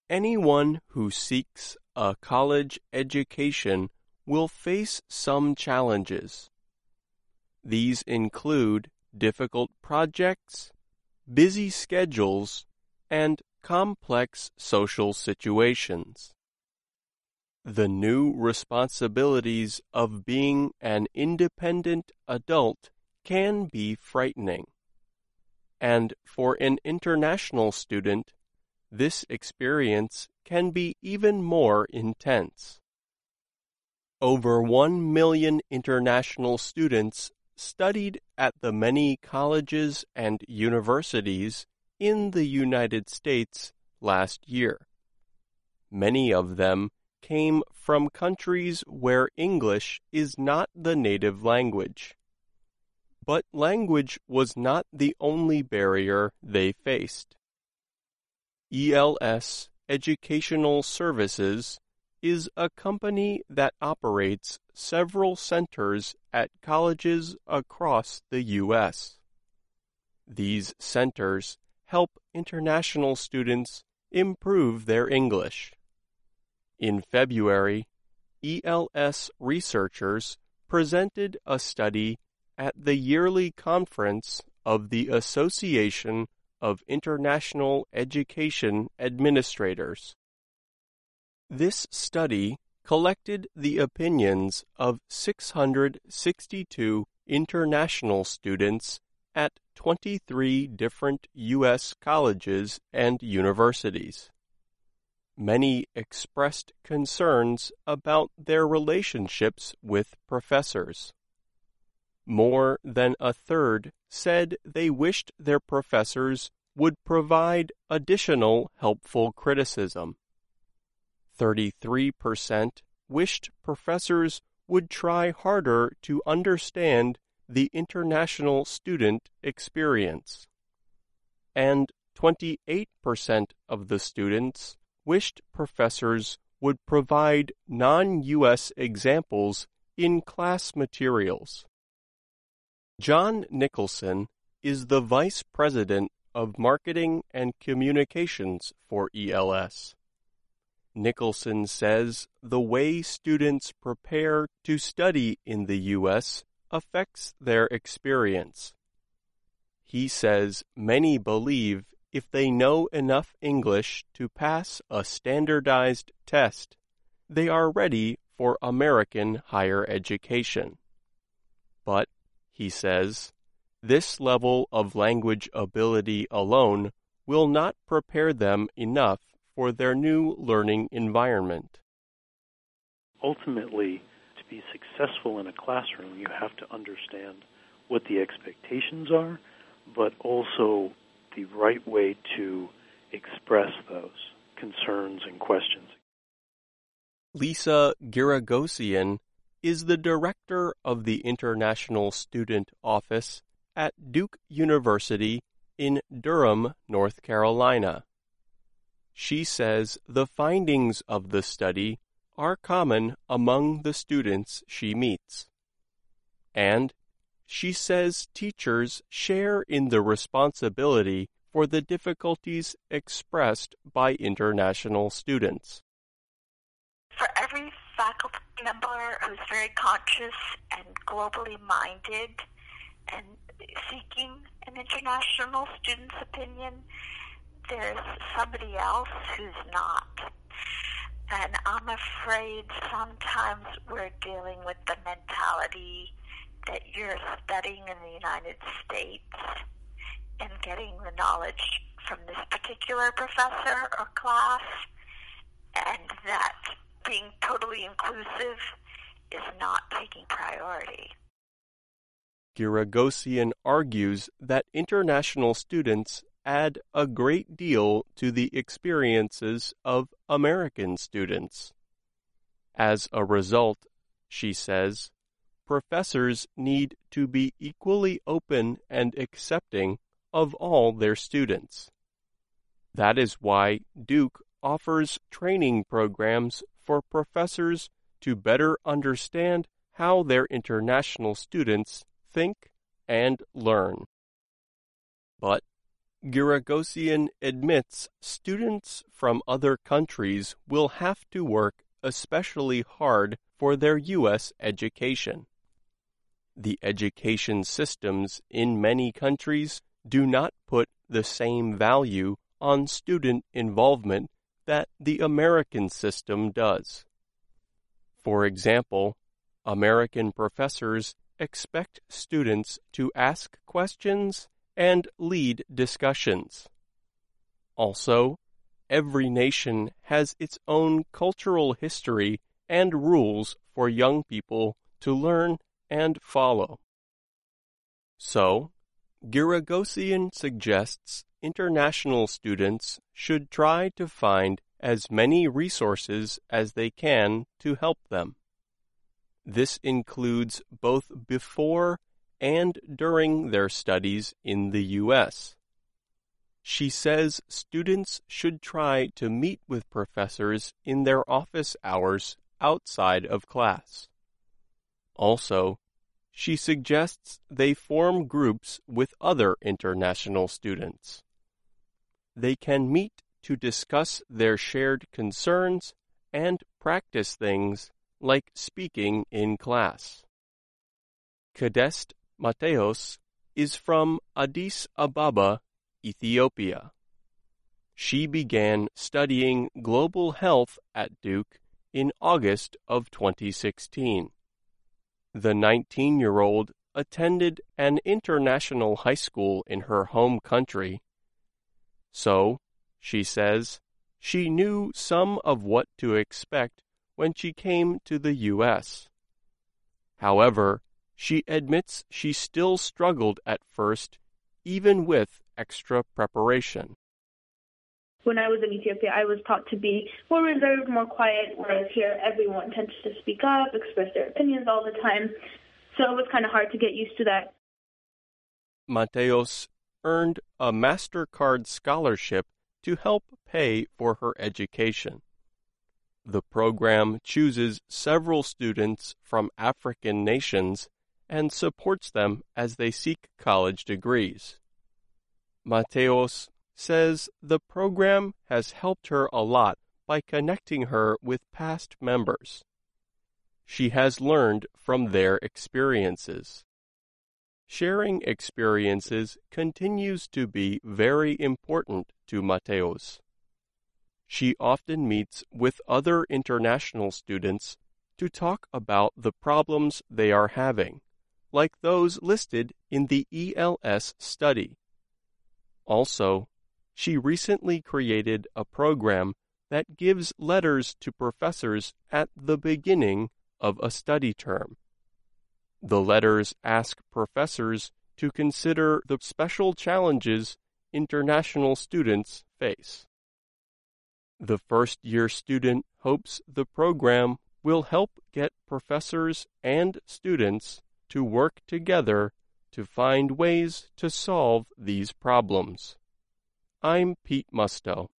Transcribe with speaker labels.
Speaker 1: Anyone who seeks a college education will face some challenges. These include difficult projects, busy schedules, and complex social situations. The new responsibilities of being an independent adult can be frightening. And for an international student, this experience can be even more intense. Over 1 million international students studied at the many colleges and universities in the United States last year. Many of them came from countries where English is not the native language. But language was not the only barrier they faced. ELS Educational Services is a company that operates several centers at colleges across the U.S. These centers help international students improve their English. In February, ELS researchers presented a study at the yearly conference of the Association of International Education Administrators. This study collected the opinions of 662 international students at 23 different U.S. colleges and universities. Many expressed concerns about their relationships with professors. More than a third said they wished their professors would provide additional helpful criticism. 33% wished professors would try harder to understand the international student experience. And 28% of the students wished professors would provide non-U.S. examples in class materials. John Nicholson is the Vice President of Marketing and Communications for ELS. Nicholson says the way students prepare to study in the U.S. affects their experience. He says many believe if they know enough English to pass a standardized test, they are ready for American higher education. But, he says, this level of language ability alone will not prepare them enough for their new learning environment.
Speaker 2: Ultimately, to be successful in a classroom, you have to understand what the expectations are, but also the right way to express those concerns and questions.
Speaker 1: Lisa Giragosian is the director of the International Student Office at Duke University in Durham, North Carolina. She says the findings of the study are common among the students she meets. And she says teachers share in the responsibility for the difficulties expressed by international students.
Speaker 3: For every faculty member who's very conscious and globally minded and seeking an international student's opinion, there's somebody else who's not. And I'm afraid sometimes we're dealing with the mentality that you're studying in the United States and getting the knowledge from this particular professor or class, and that being totally inclusive is not taking priority.
Speaker 1: Giragosian argues that international students add a great deal to the experiences of American students. As a result, she says, professors need to be equally open and accepting of all their students. That is why Duke offers training programs for professors to better understand how their international students think and learn. But Giragosian admits students from other countries will have to work especially hard for their U.S. education. The education systems in many countries do not put the same value on student involvement that the American system does. For example, American professors expect students to ask questions and lead discussions. Also, every nation has its own cultural history and rules for young people to learn and follow. So, Giragosian suggests international students should try to find as many resources as they can to help them. This includes both before and during their studies in the U.S. She says students should try to meet with professors in their office hours outside of class. Also, she suggests they form groups with other international students. They can meet to discuss their shared concerns and practice things like speaking in class. Kadest Mateos is from Addis Ababa, Ethiopia. She began studying global health at Duke in August of 2016. The 19-year-old attended an international high school in her home country. So, she says, she knew some of what to expect when she came to the U.S. However, she admits she still struggled at first, even with extra preparation.
Speaker 4: When I was in Ethiopia, I was taught to be more reserved, more quiet, whereas here everyone tends to speak up, express their opinions all the time. So it was kind of hard to get used to that.
Speaker 1: Mateos earned a MasterCard scholarship to help pay for her education. The program chooses several students from African nations and supports them as they seek college degrees. Mateos says the program has helped her a lot by connecting her with past members. She has learned from their experiences. Sharing experiences continues to be very important to Mateos. She often meets with other international students to talk about the problems they are having, like those listed in the ELS study. Also, she recently created a program that gives letters to professors at the beginning of a study term. The letters ask professors to consider the special challenges international students face. The first-year student hopes the program will help get professors and students to work together to find ways to solve these problems. I'm Pete Musto.